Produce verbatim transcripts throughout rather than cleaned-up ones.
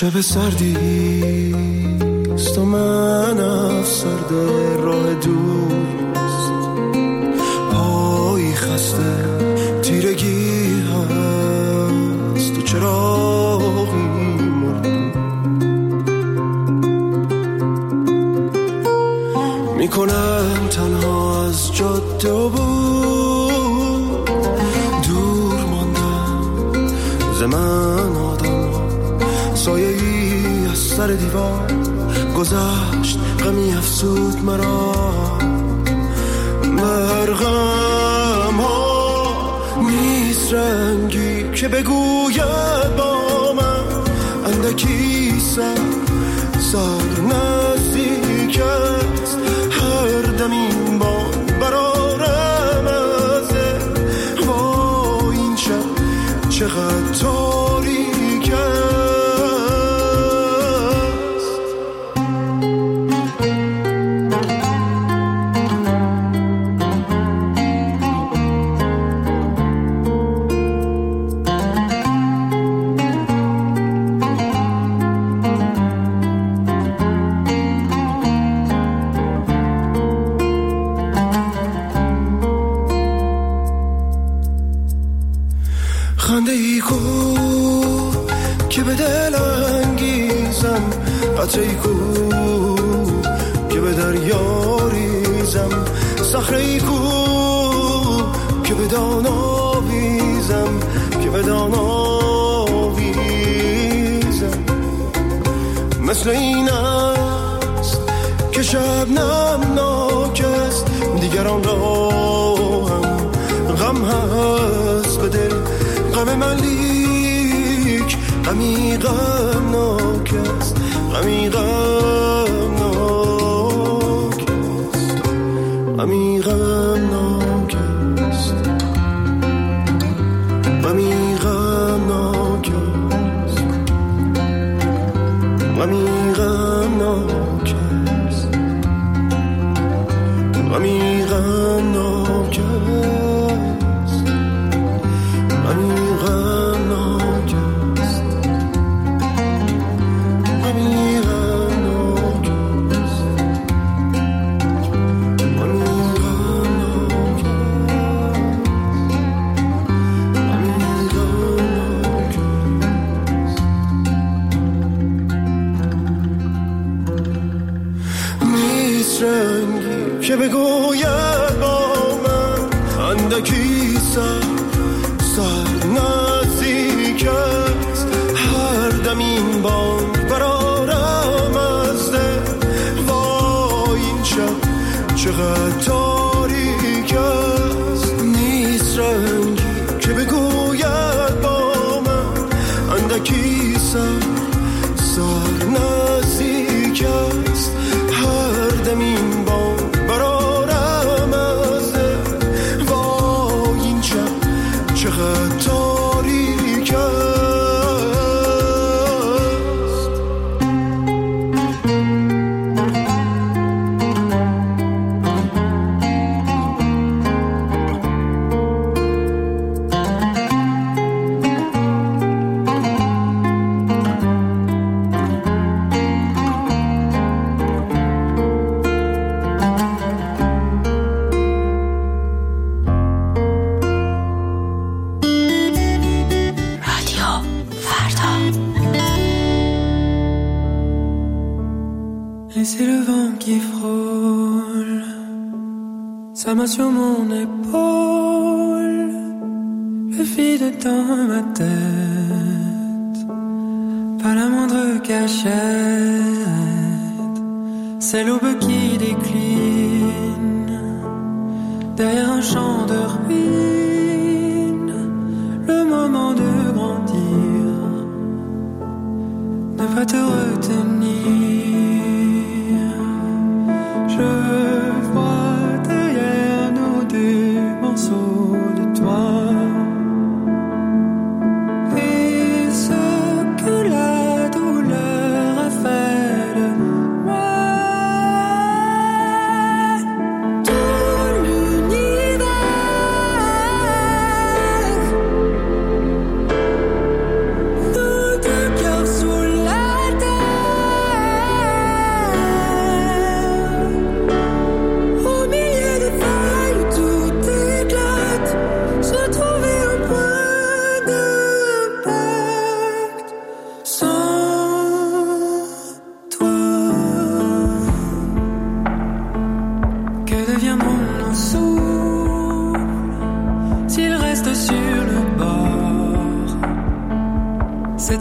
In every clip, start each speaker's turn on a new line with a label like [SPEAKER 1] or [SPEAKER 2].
[SPEAKER 1] شب سردیست و من افسرده راه دوست، پایی خسته تیرگی هست و چراغی مرد میکنم تنها از جاده و بود، دور ماندم زمان آدم سایه ای از سر دیوار گذشت، غمی افسود مرا مرغم ها نیست رنگی که بگوید با من اندکی سر سر نزدیک است، هر دم این باد برارم ازه با این شب چقدر تاریک است. خنده ای کو که به دل انگیزم، قطره ای کو که به دریا ریزم، صخره ای کو که به دان آویزم، که به دان آویزم. مثل این است که شبنم ناک است، دیگران را هم غم هست به دل، غم من لیک غمی غمناک است، غمی غمناک است، غمی غمناک است، غمی غمناک است، غمی غمناک است، غمی غمناک است. که بگوید با من اندکی سر سر نزدیک است، هر دم این بانگ برارم از دل وای این شب چقدر تاریک است. نیست رنگی که بگوید با من اندکی سر سر نزدیک است، هر دم این بانگ برارم از دل وای این شب چقدر تاریک است.
[SPEAKER 2] Et c'est le vent qui frôle sa main sur mon épaule, le vide dans ma tête, pas la moindre cachette. C'est l'aube qui décline derrière un champ de ruines, le moment de grandir, ne pas te retenir. Je vois derrière nous des morceaux de toi, et ce que la douleur a fait de moi. Tout l'univers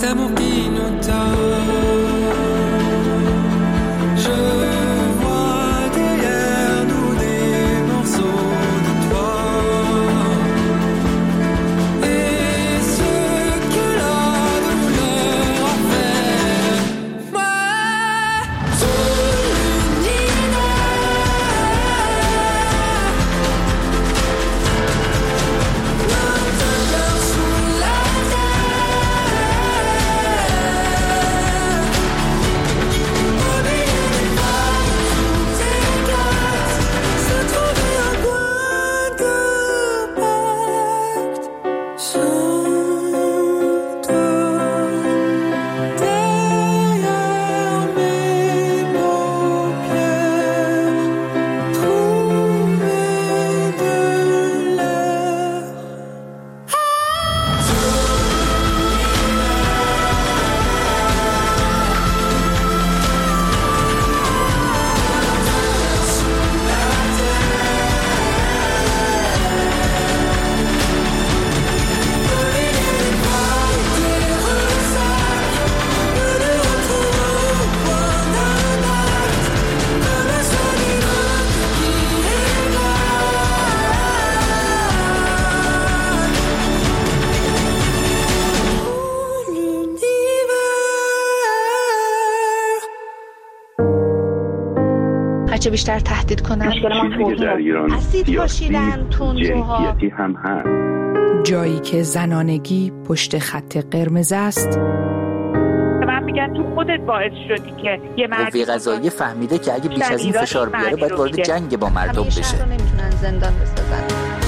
[SPEAKER 3] چه بیشتر تهدید کنن.
[SPEAKER 4] چیزی که در ایران سیاسی جنسیتی هم هست.
[SPEAKER 5] جایی که زنانگی پشت خط قرمز است.
[SPEAKER 6] من میگن تو خودت باعث شدی که یه مرد
[SPEAKER 7] قوه قضاییه فهمیده که اگه بیش از این فشار بیاره باید وارد جنگ با مردم بشه.
[SPEAKER 3] همیشه نمیتونن زندان بسازن.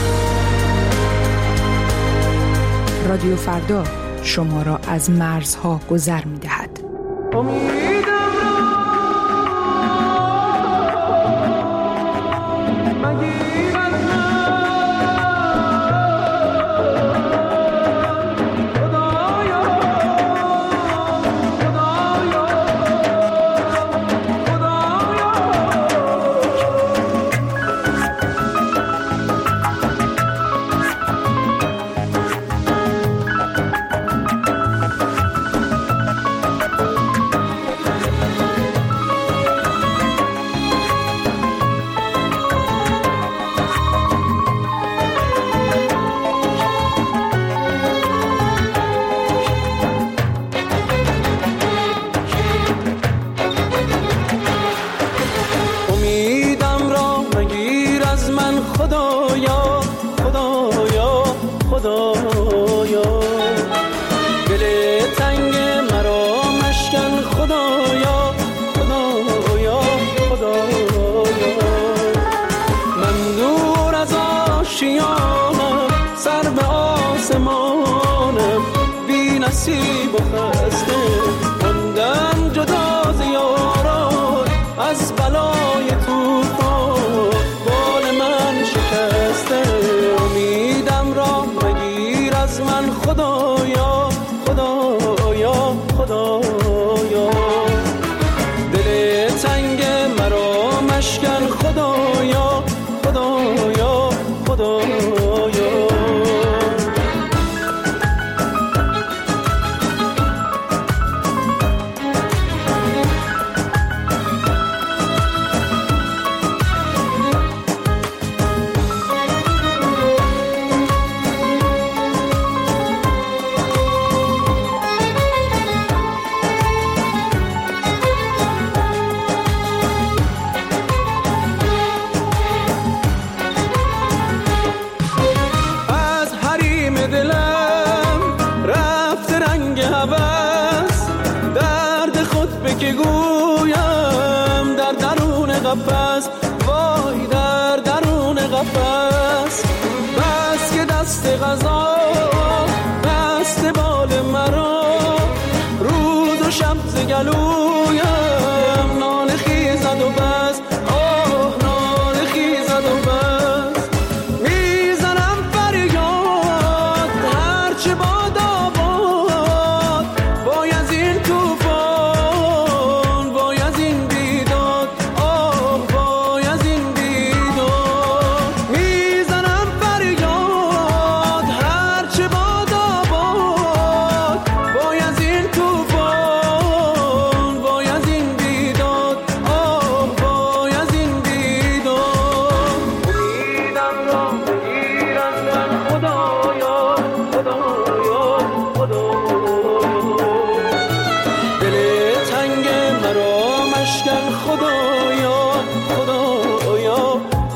[SPEAKER 5] رادیو فردا شما را از مرزها گذر میدهد.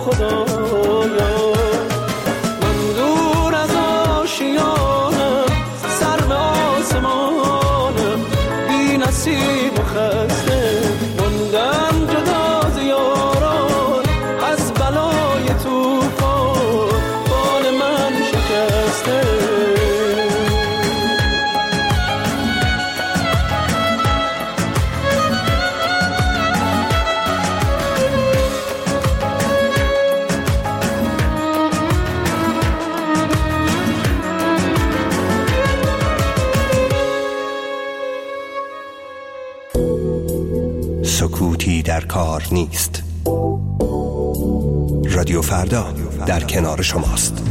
[SPEAKER 2] خدایا. من دور از آشیانم، سر به آسمانم، بی نصیب و خسته موندم جدا ز یاران. از بلای طوفان بال من شکسته.
[SPEAKER 1] سکوتی در کار نیست. رادیو فردا در کنار شماست.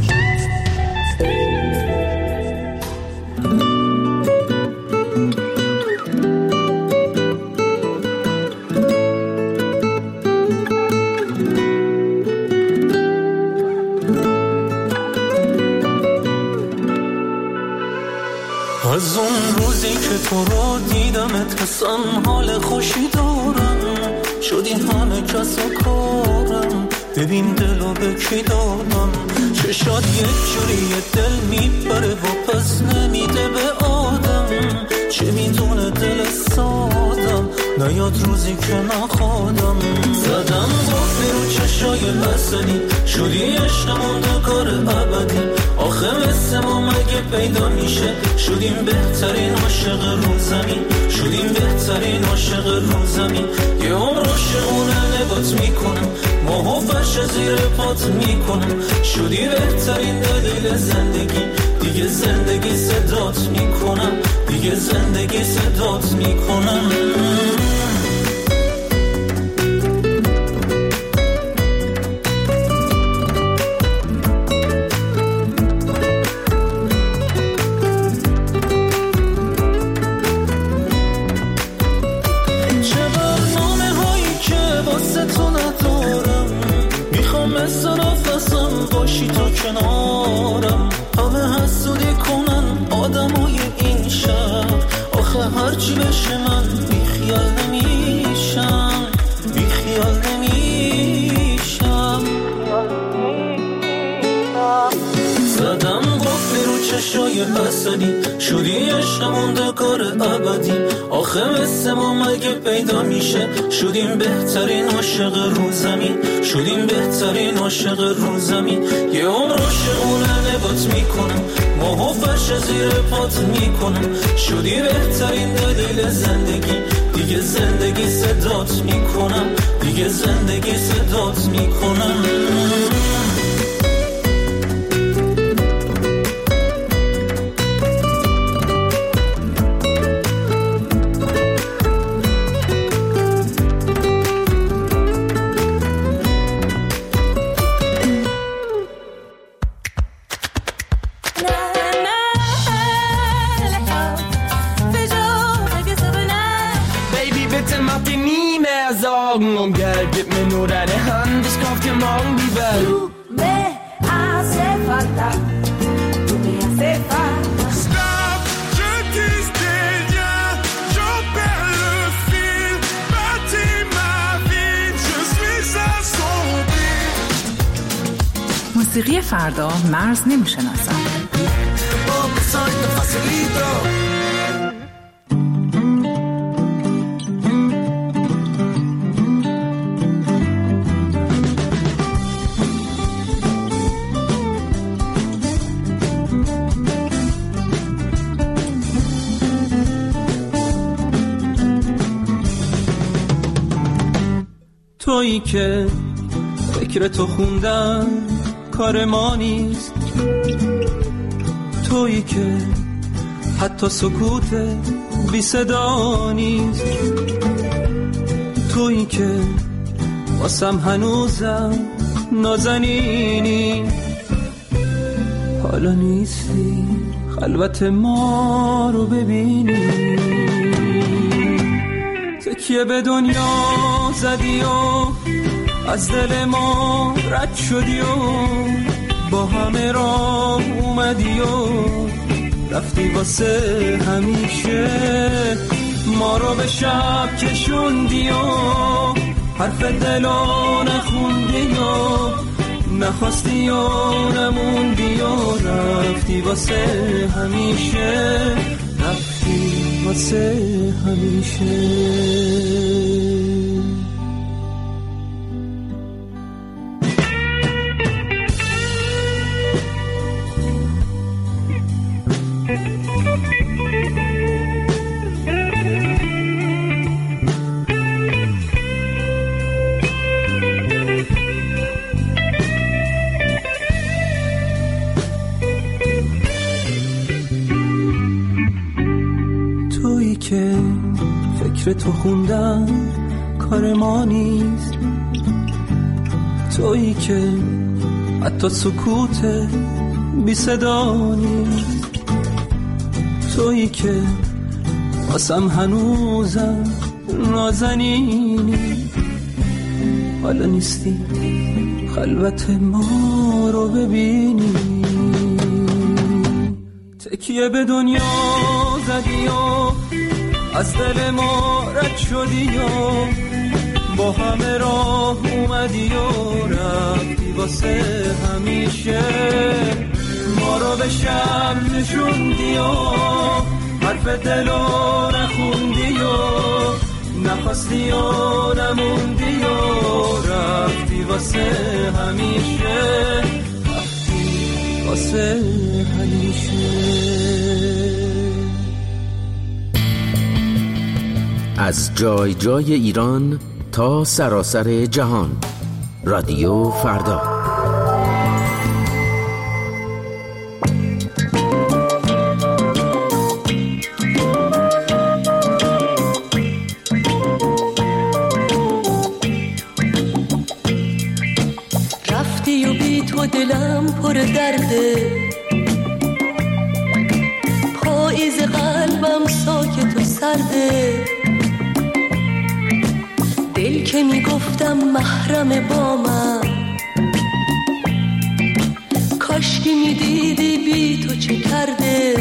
[SPEAKER 2] از اون روزی که تو رو دیدمت حسن حال خوشی دارم. شدی همه کس و کارم، ببین دلو به کی دادم. چشات یک جوری دل میبره و پس نمیده به آدم. چه میدونه دل سادم، نیاد روزی که نخوادم. زدم قفلی رو چشای بسنی، شدی عشقمون دکار ابدی. آخه مثل ما مگه پیدا میشه، شدیم بهترین عاشق رو زمین. شدیم بهترین عاشق رو زمین. یه عمر عاشقونه نگات میکنم، ماه و فرش زیر پات میکنم. شدی بهترین دلیل زندگی، دیگه زندگی صدات میکنم. دیگه زندگی صدات میکنم. مثل نفسم باشی تو کنارم. همه حسودی کنن آدمای این شهر، آخه هرچی بشه من بیخیال نمیشم. بیخیال نمیشم. زدم قفلی رو چشای بسنی، شدی عشقمون دکار ابدی. آخه مثل ما مگه پیدا میشه، شدیم بهترین عاشق رو زمین. شدیم بهترین عاشق رو زمین. یه عمر عاشقونه نگات میکنم، ماه و فرش زیر پات میکنم. شدی بهترین دلیل زندگی، دیگه زندگی صدات میکنم. دیگه زندگی صدات میکنم.
[SPEAKER 8] Und Geld, gib mir nur deine Hand, ich kauf dir morgen die Welt.
[SPEAKER 9] Tu me hace falta, tu me hace falta.
[SPEAKER 1] Stop, je tisse des liens, j'en perds le fil. Bâtis ma vie, je suis assombri.
[SPEAKER 5] موسیقی فردا مرز نمیشناسد.
[SPEAKER 2] تویی که فکر تو خوندن کار ما نیست. تویی که حتی سکوت بی صدا نیست. تویی که واسم هنوزم نازنینی. حالا نیستی خلوت ما رو ببینی. تکیه به دنیا زدی و از دل ما رد شدی و با همه راه اومدی و رفتی واسه همیشه. ما رو به شب کشوندی و حرف دلو نخوندی و نخواستی و نموندی و رفتی واسه همیشه، رفتی واسه همیشه. تویی که فکر تو خوندم کار ما نیست، تویی که حتی سکوت بی صدا نیست، تویی که واسم هنوزم نازنینی، حالا نیستی خلوت ما رو ببینی. تکیه به دنیا زدی و از دل ما رد شدی و با همه راه اومدی و رفتی واسه همیشه. ما رو به شب نشوندی و حرف دلو نخوندی و نخواستی و نموندی و رفتی واسه همیشه، رفتی واسه همیشه.
[SPEAKER 10] از جای جای ایران تا سراسر جهان، رادیو فردا.
[SPEAKER 2] رفتی و بی تو دلم پر درده، پاییز قلبم ساکت و سرده، دل که میگفتم محرم با من، کاشکی میدیدی بی تو چه کرده.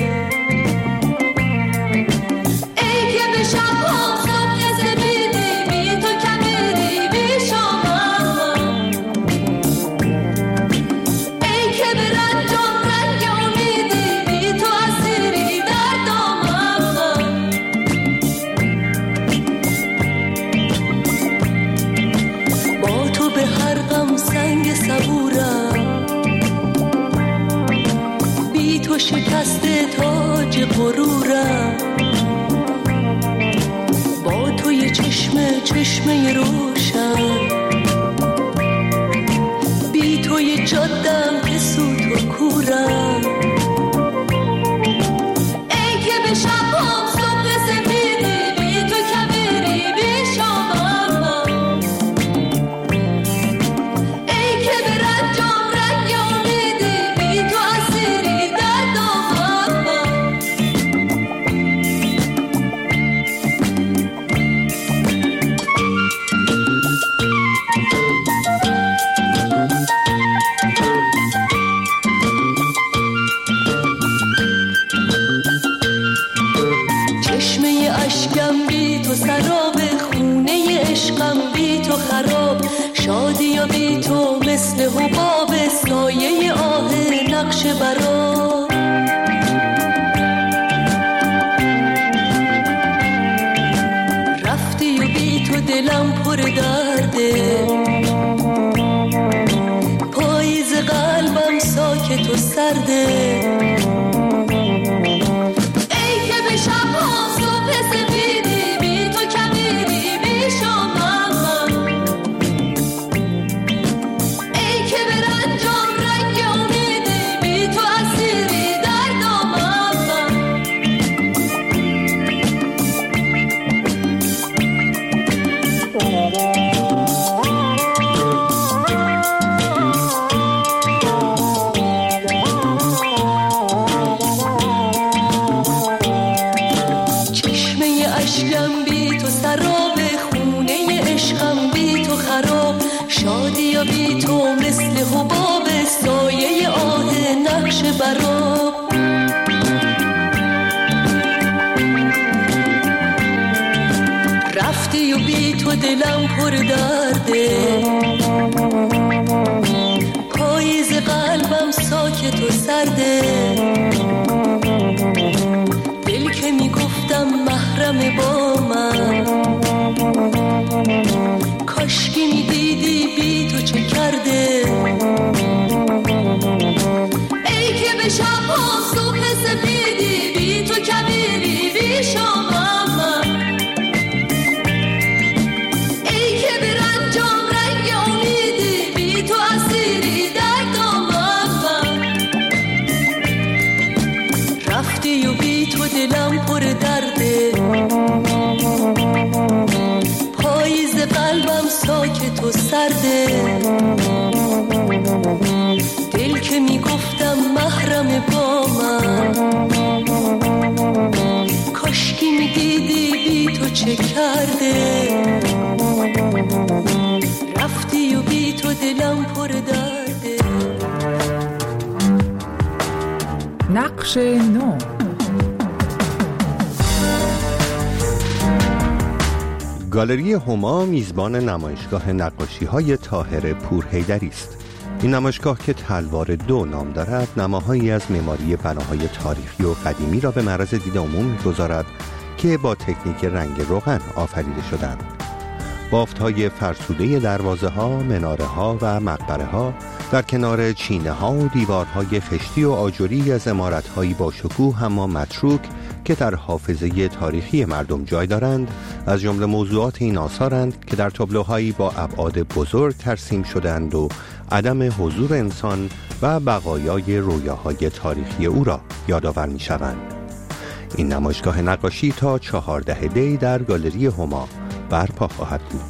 [SPEAKER 2] ای که به شب ها صبح زمیدی بی تو کمیدی بی شامم، ای که به رنجم رنگ امیدی بی تو اسیری در دامم. با تو به هر غم سنگ صبورم، بی تو شکست تاج غرورم، با تو یه چشمه چشمه روشن، بی تو یه جادم که سوت و کورم. ای که به شب هم صبح سفیدی بی تو کبیری بی شامم، ای که به رنجم رنگ امیدی بی تو اسیری در دامم. چشمه اشکم بی تو سراب، خونه عشقم بی تو خراب، شادی یا بی تو مثل حباب، سایه آه نقش برا. رفتی و بی تو دلم پر درده، پاییز قلبم ساکت و سرده، ای که به شب ها صبح سفیدی بی تو کمیدی بی شامم، ای که به رنجم رنگ امیدی بی تو اسیری در دامم. چشمه اشکم بی تو سراب، خونه عشقم بی تو خراب، شادی یا بی تو مثل حباب، سایه آه نقش برا. رفتی و بی تو دلم پر درده،
[SPEAKER 11] که میگفتم محرم با من، کاشکی میدیدی بی تو چه کرده، رفتی و بی تو دلم پر درده.
[SPEAKER 5] نقش نو.
[SPEAKER 12] گالری هما میزبان نمایشگاه نقاشی‌های طاهر پورحیدری است. این نمایشگاه که تلوار دو نام دارد، نماهایی از معماری بناهای تاریخی و قدیمی را به معرض دید عموم می‌گذارد که با تکنیک رنگ روغن آفریده شدند. بافت‌های فرسوده دروازه‌ها، مناره‌ها و مقبره‌ها در کنار چینه‌ها و دیوارهای خشتی و آجری از عمارت‌هایی با شکوه اما متروک که در حافظه تاریخی مردم جای دارند، از جمله موضوعات این آثارند که در تابلوهایی با ابعاد بزرگ ترسیم شدند و عدم حضور انسان و بقایای رویاهای تاریخی او را یادآور می‌شوند. این نمایشگاه نقاشی تا چهاردهم دی در گالری هما برپا خواهد بود.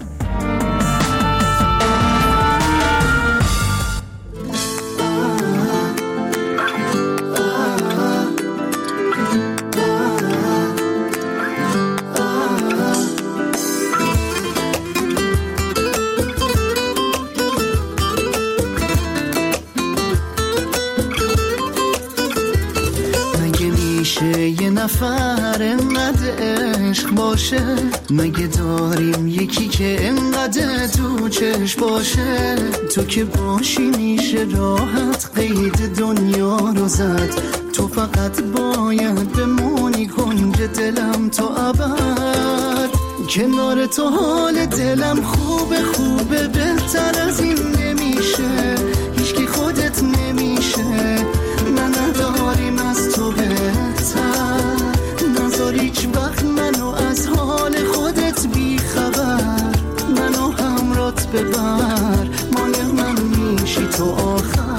[SPEAKER 13] یه نفر انقدر عشق باشه، مگه داریم یکی که انقدر تو چشم باشه؟ تو که باشی میشه راحت قید دنیا رو زد، تو فقط باید بمونی کنج دلم تا ابد. کنار تو حال دلم خوبه خوبه، بهتر از این نمیشه، هیچکی خودت نمیشه، من نداریم از تو بهتر. نذار هیچ وقت منو از حال خودت بی خبر، منو همرات ببر، مال من میشی تو آخر.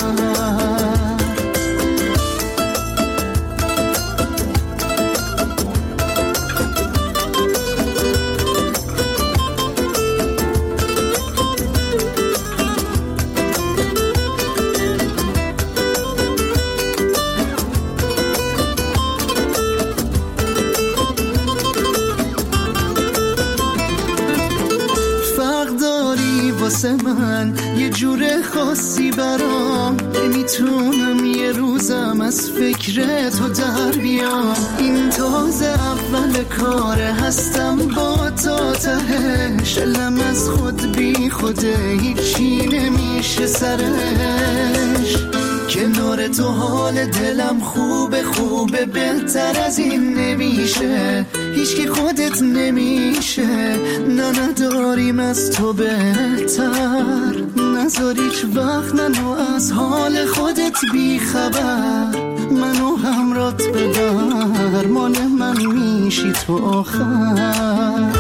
[SPEAKER 13] من یه جور خاصی برام، نمیتونم یه روزم از فکر تو در بیام. این تازه اول کاره، هستم با تا تهش، دلم از خود بی خوده هیچی نمیشه سرش. کنار تو حال دلم خوبه خوبه، بهتر از این نمیشه، هیچکی خودت نمیشه، نه نداریم از تو بهتر. نذار هیچ وقت منو از حال خودت بی خبر، منو همرات ببر، مال من میشی تو آخر.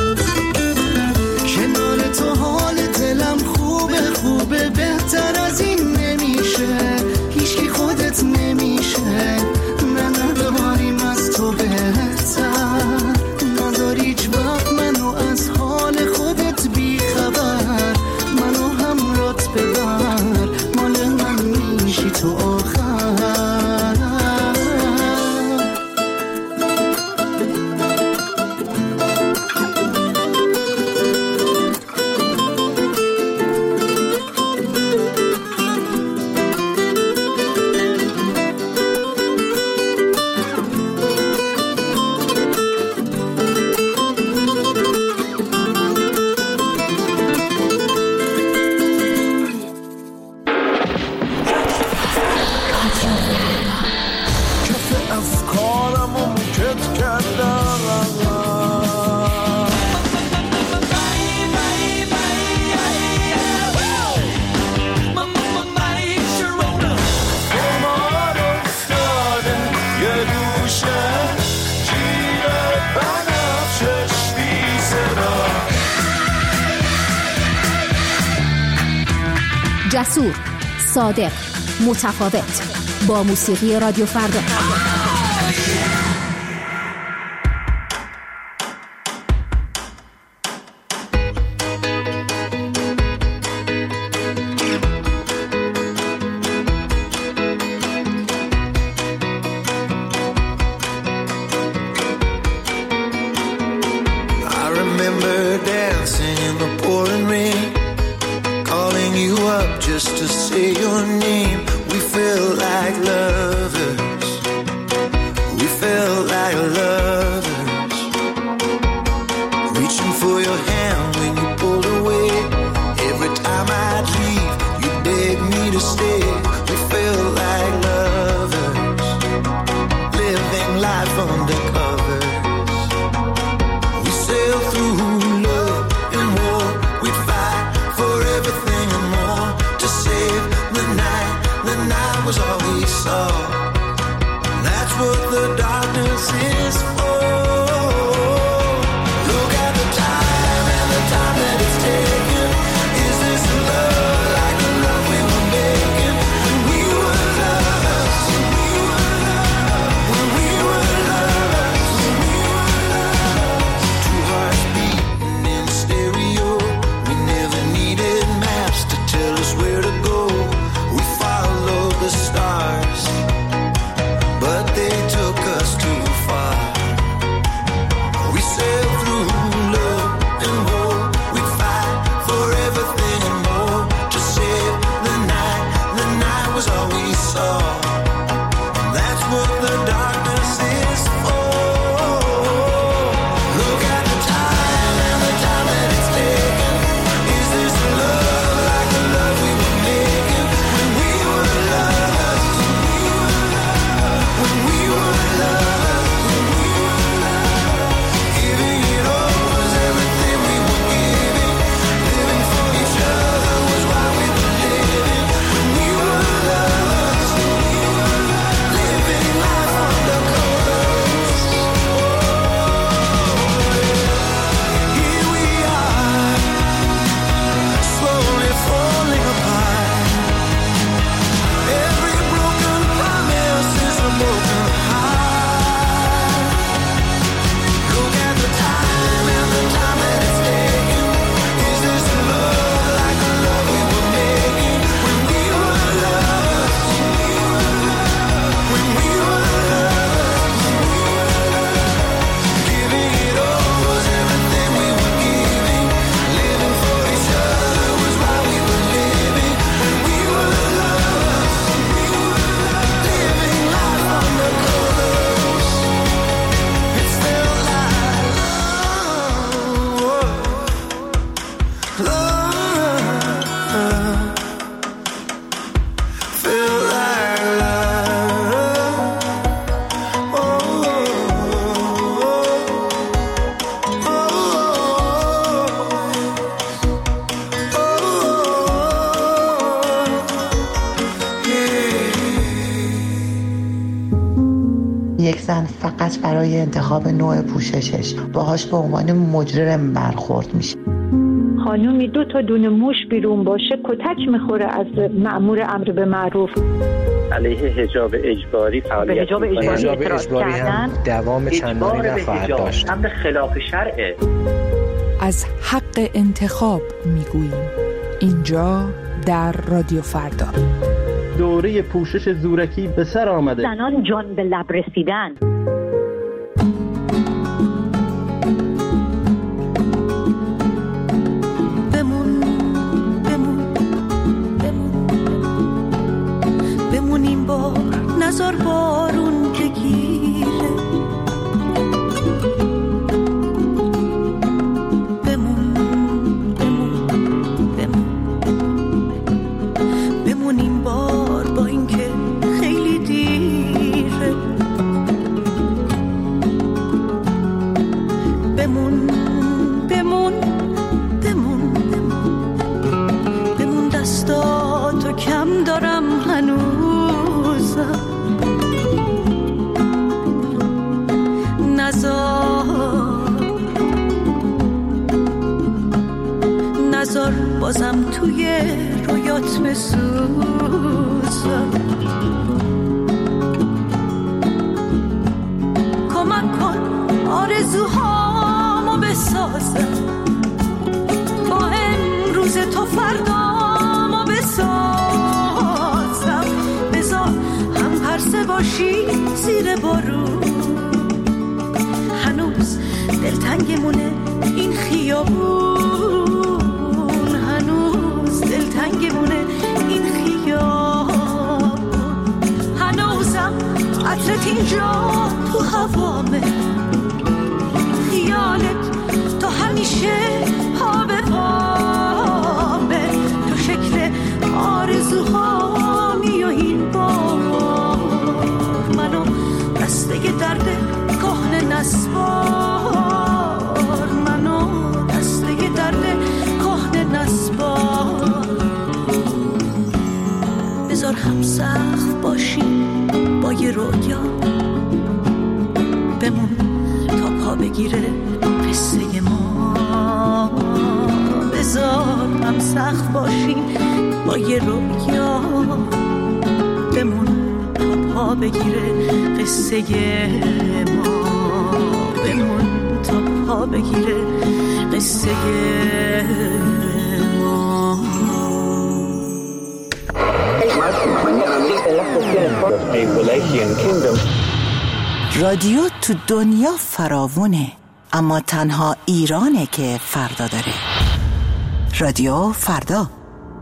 [SPEAKER 13] کنار تو حال دلم خوبه خوبه، بهتر از این نمیشه، هیچکی خودت نمیشه، نه نداریم از تو بهتر. نذار هیچ وقت منو از حال خودت بی خبر، منو همرات ببر، مال من میشی تو آخر.
[SPEAKER 14] جسور، صادق، متفاوت، با موسیقی رادیو فردا.
[SPEAKER 15] say your name. We felt like lovers. We felt like lovers. Reaching for your hand when you pulled away. Every time I'd leave, you begged me to stay. We felt like lovers. Living life undercover. We sailed through love and war. We'd fight for everything and more to save the night. The night was all we saw. That's what the darkness is for. Look at the time and the time that it's taken. Is this love like the love we were making when we were lovers? When we were lovers. Two hearts beating in stereo. We never needed maps to tell us where to go. We followed the stars, but they took us too far. We sailed through love and war. We'd fight for everything and more to save the night. The night was all we saw. That's what the darkness is for. Look at the time and the time that it's taken. Is this love like the love we were making when we were lovers? When we were lovers. Giving it all was everything we were giving. Living for each other was why we were living. When we were lovers. Living life under colors. Here we are, slowly falling apart. Every broken promise is a broken heart. Look at the time and the time that it's taken. Is this love like the love we were making when we were lovers? When we were lovers. Giving it all was everything we were giving. Living for each other was why we were living. When we were lovers. Living life under colors. It felt like love. Love. Felt like love. Oh,
[SPEAKER 16] یک زن فقط برای انتخاب نوع پوششش باهاش به عنوان مجرم برخورد میشه.
[SPEAKER 6] خانومی دو تا دونه موش بیرون باشه کتک میخوره از مأمور امر به معروف.
[SPEAKER 17] علیه حجاب اجباری فعالیت
[SPEAKER 6] حجاب اجباری
[SPEAKER 18] حجاب
[SPEAKER 6] اعتراض
[SPEAKER 18] اجباری هم
[SPEAKER 6] کردن.
[SPEAKER 18] دوام چندانی نخواهد داشت.
[SPEAKER 17] امر خلاف شرعه.
[SPEAKER 5] از حق انتخاب میگوییم اینجا در رادیو فردا.
[SPEAKER 19] دوره پوشش زورکی به سر آمده.
[SPEAKER 6] زنان جان به لب رسیدن.
[SPEAKER 11] بمون بمون بمون بمون این بار نزار بارون بگیره. بمون بمون بمون بمون این بار با اینکه خیلی دیره. بمون بمون بمون بمون دستاتو کم دارم هنوزم. نزار نزار بازم توی رویات بسوزم. کمک کن آرزوهامو بسازم. با امروز تو فردامو بسازم. بذار هم پرسه باشی زیر بارون. هنوز دلتنگمونه این خیابون. هنوز دلتنگمونه این خیابون. بذار هم سقف باشیم با یه رویا، بمون تا پا بگیره قصه ما. بذار هم سقف باشیم با یه رویا، بمون تا پا بگیره قصه ما. بمون تا پا بگیره قصه ما.
[SPEAKER 16] رادیو تو دنیا فراوونه، اما تنها ایرانه که فردا داره. رادیو فردا.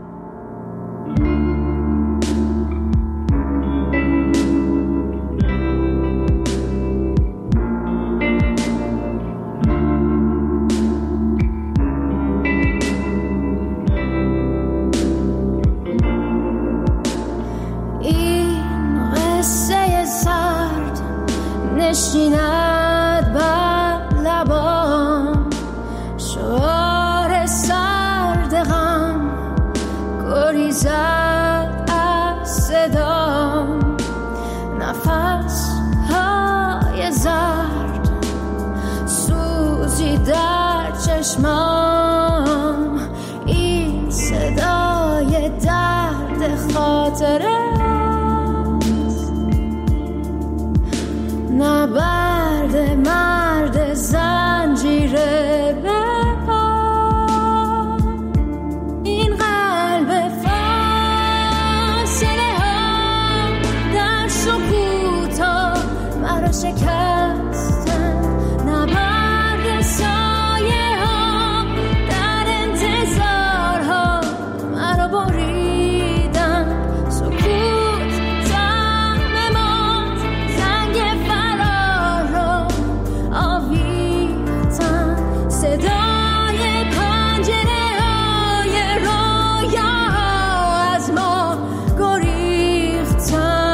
[SPEAKER 20] نشیند بر لبام شعار سرد غم، گریزد از صدام نفس های زرد، سوزی در چشمام، این صدای درد خاطره نبرد مرد زنجیره به پا. این قلب فاصله ها در سکوت ها مرا شکستن، نبرد سایه ها در انتظار ها مرا بریدن. سکوت زم ما زنگ آویختن، صدای پنجره های رویا از ما گریختن.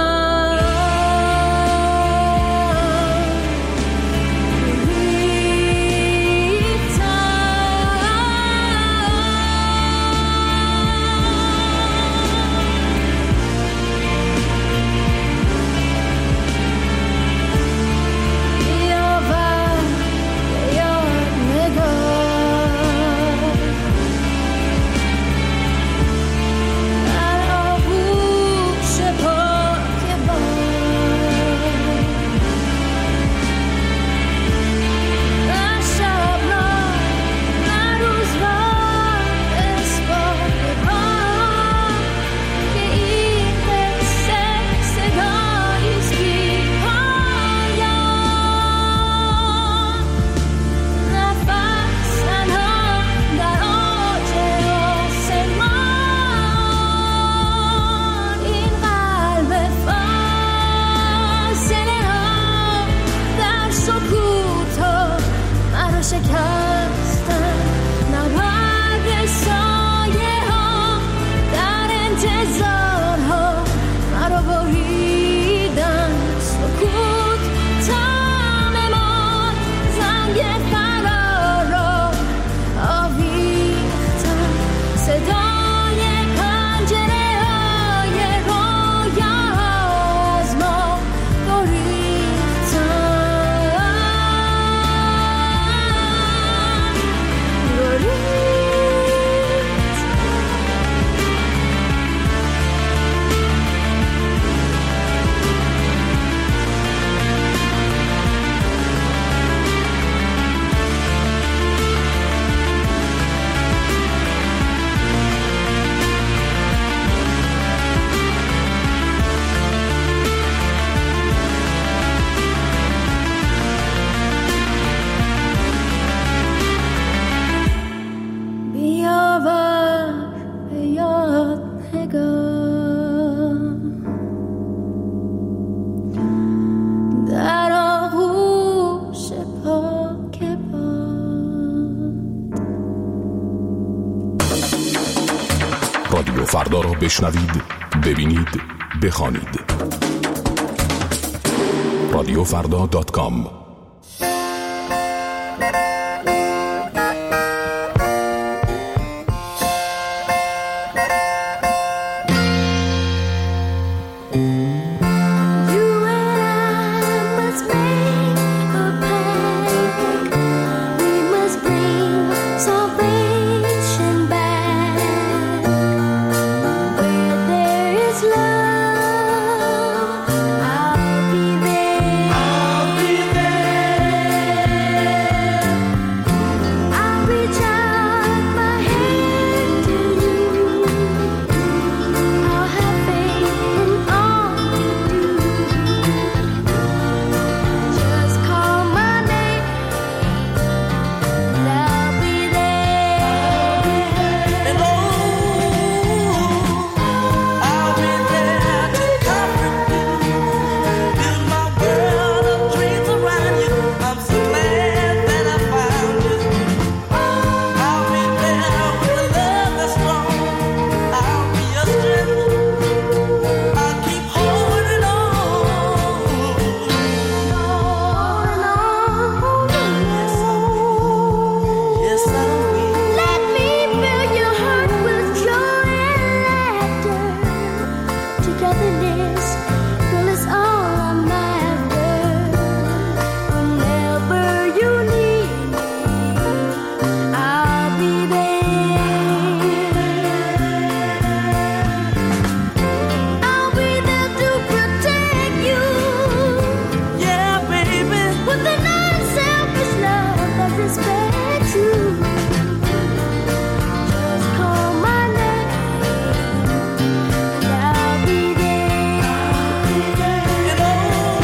[SPEAKER 21] رادیو فردا را بشنوید، ببینید، بخوانید. رادیو فردا دات کام.
[SPEAKER 20] togetherness, girl, is all I'm after. Whenever you need me, I'll be there. I'll be there to protect you.
[SPEAKER 11] Yeah, baby.
[SPEAKER 20] With an unselfish love that respects you. Just call my name and I'll be there.
[SPEAKER 11] And oh,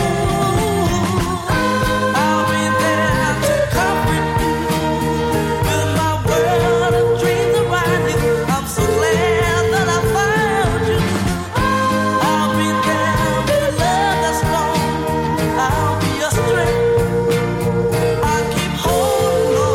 [SPEAKER 11] I'll be there to comfort you. Build my world of dreams around you. I'm so glad that I found you. I'll be there with a love that's strong. I'll be your strength. I'll keep holding on.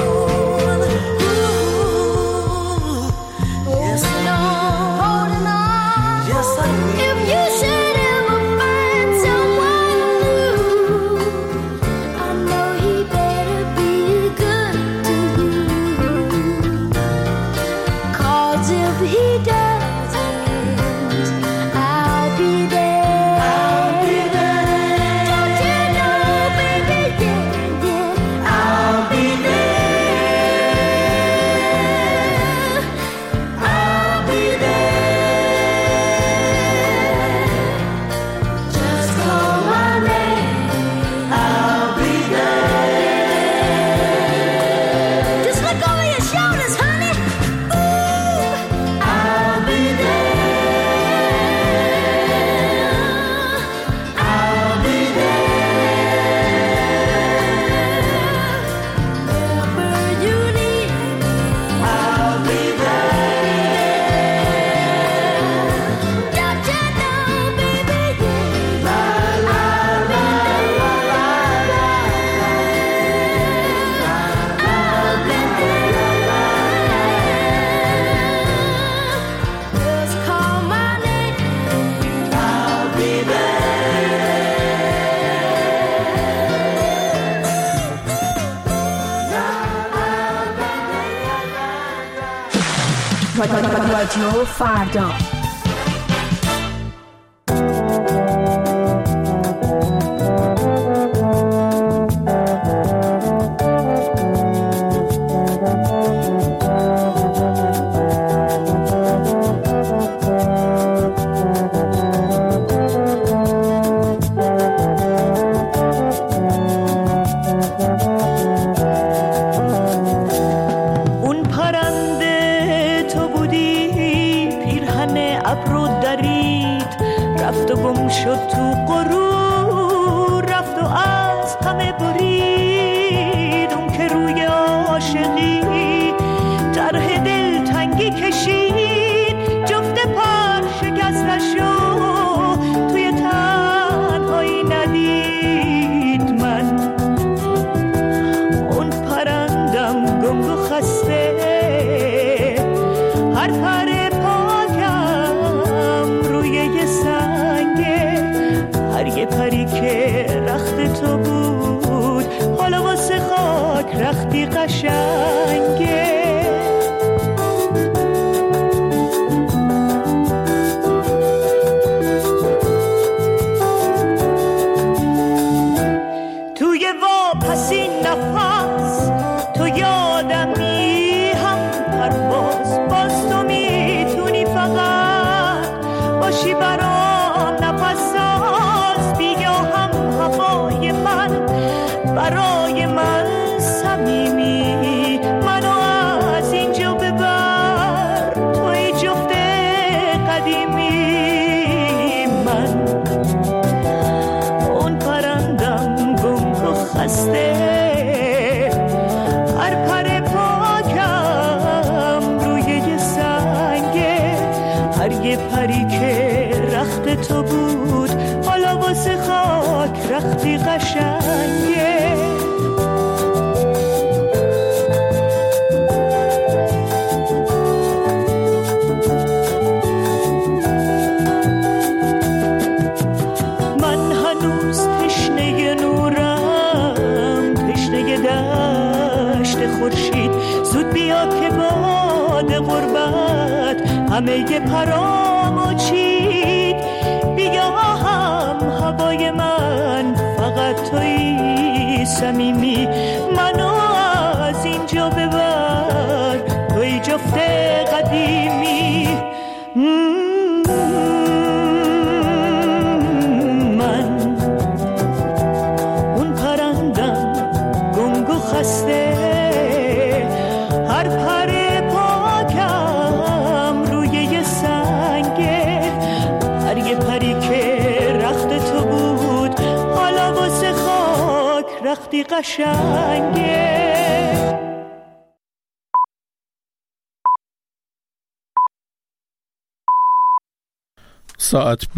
[SPEAKER 11] Ooh, yes, I know.
[SPEAKER 20] Holding on.
[SPEAKER 11] Yes, I will.
[SPEAKER 20] If you should ever find someone new, I know he better be good to you. 'Cause if he doesn't, I'll be there. I'll be there. Don't you know, baby, yeah, yeah, I'll be there. I'll be there. Just call my name. I'll be there. Just look over your shoulders, honey. Ooh, I'll be there. I'll be there. Whenever you need me, I'll be there. Don't you know, baby, yeah, I'll be there. Just call my name. I'll be
[SPEAKER 5] رادیو فردا.
[SPEAKER 11] اون پرنده تو بودی، پیرهن ابر رو درید، رفت و گم شد تو غرور، رفت و از همه برید. اون که روی عاشقی طرح دلتنگی کشید، جفت پر شکستشو توی تنهایی ندید. من اون پرندم گنگ و خسته، هر پر پاکم روی یه سنگه، هر یه پری که رخت تو بود حالا واسه خاک رختی قشنگه. توی واپسی نفس تو یادمی، هم پرواز باز تو میتونی فقط باشی برام نفس ساز. بیا هم هوای من برای من صمیمی، منو از اینجا ببر توی جفت قدیمی. من اون پرندم گنگ و خسته، هر پر پاکم روی یه سنگه، هر یه پری که رخت تو بود حالا واسه خاک رختی قشنگه. من هنوز تشنه نورم، تشنه دشت خورشید. زود بیا که باد غربت همه پرامو چید.
[SPEAKER 2] صمیمی منو از اینجا ببر توی جفت قدیمی. من اون پرندم گنگ و خسته، هر پر پاکم روی یه سنگه، هر یه پری که رخت تو بود حالا واسه خاک رختی قشنگه.
[SPEAKER 4] ساعت